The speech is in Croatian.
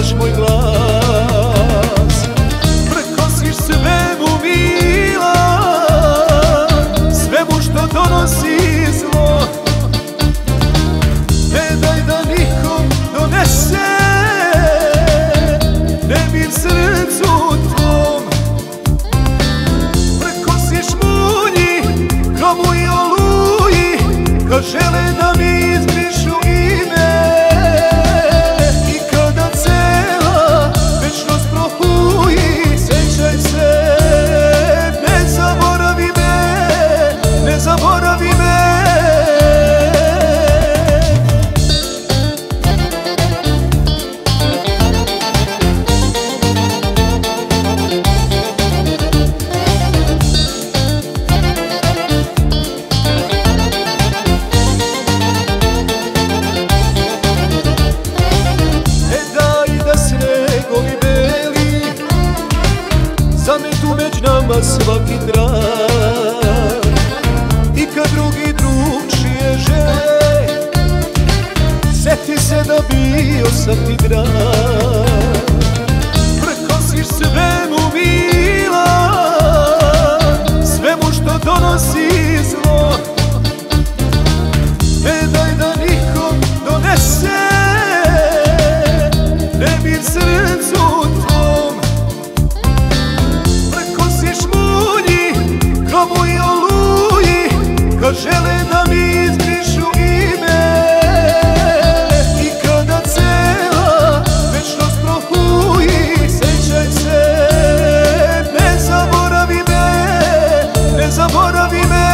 čuješ moj glas. Prkosiš svemu mila, svemu što donosi zlo. Ne daj da nikom donese nemir srcu tvom. Prkosiš munji, gromu i oluji, kad žele da mi izbrišu ime. I kada cela večnost prohuji, sećaj se, ne zaboravi me, ne zaboravi me. Zametu među nama svaki trak, i kad drugi drugčije žele, sjeti se da bio sam ti drag. Prkosiš svemu mila, svemu što donosi zlo. Ne daj da nikom donese nemir srcu tvom. Gromu i oluji, kad žele da mi izbrišu ime. I kada cela večnost prohuji, sećaj se, ne zaboravi me, ne zaboravi me.